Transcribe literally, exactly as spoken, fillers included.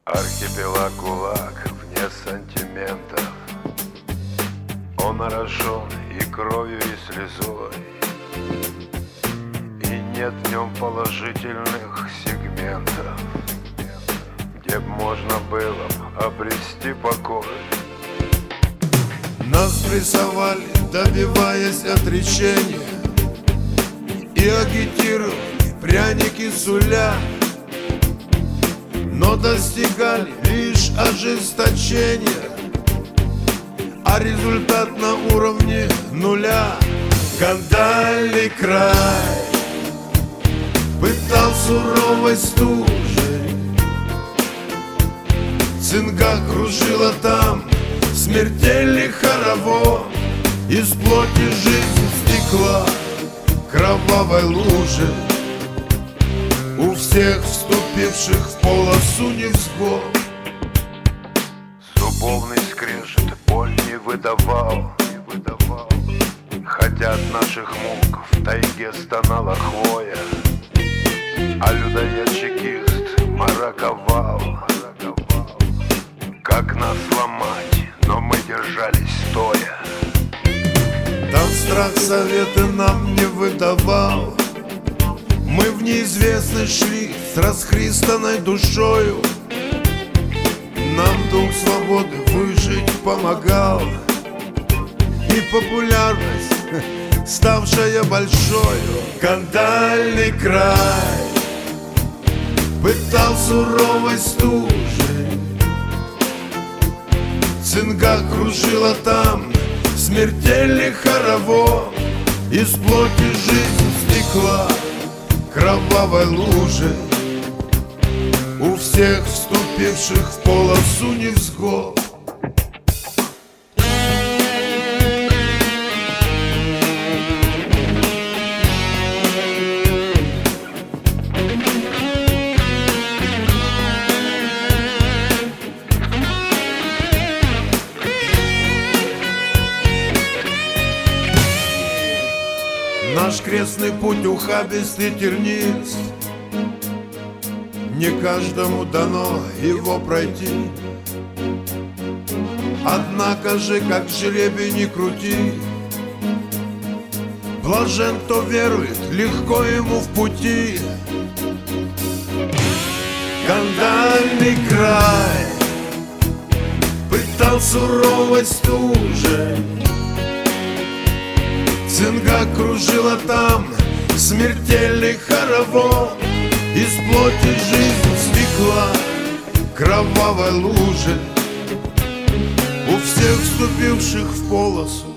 Архипелаг ГУЛАГ вне сантиментов. Он орошен и кровью, и слезой, и нет в нем положительных сегментов, где б можно было обрести покой. Нас прессовали, добиваясь отречения, и агитировали пряники суля, но достигали лишь ожесточения, а результат на уровне нуля. Кандальный край пытал суровой стужей, цинга кружила там смертельный хоровод, из плоти жизнь стекла кровавой лужи. У всех вступивших в полосу невзгод Зубовный скрежет боль не выдавал, не выдавал. Хотя от наших мук в тайге стонала хвоя, а людоед-чекист мараковал. Как нас ломать, но мы держались стоя. Там страх советы нам не выдавал. Мы в неизвестность шли с расхристанной душою. Нам дух свободы выжить помогал, и популярность, ставшая большою. Кандальный край пытал суровой стужей, цинга кружила там смертельный хоровод, из плоти жизнь стекла кровавой лужи. У всех вступивших в полосу невзгод наш крестный путь ухабистый тернист. Не каждому дано его пройти. Однако же, как жребий не крути, блажен, кто верует, легко ему в пути. Кандальный край пытал суровой стужей, цинга кружила там смертельный хоровод, из плоти жизнь стекла кровавой лужи. У всех вступивших в полосу